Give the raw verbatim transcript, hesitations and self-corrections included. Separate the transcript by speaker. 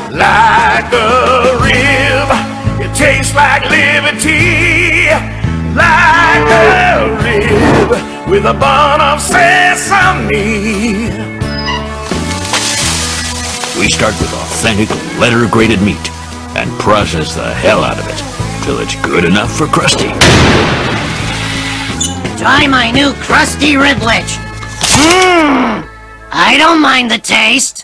Speaker 1: like a rib. It tastes like liberty, like a rib with a bun of sesame.
Speaker 2: We start with authentic, letter-graded meat and process the hell out of it till it's good enough for Krusty.
Speaker 3: Try my new Krusty Riblet. Mmm! I don't mind the taste.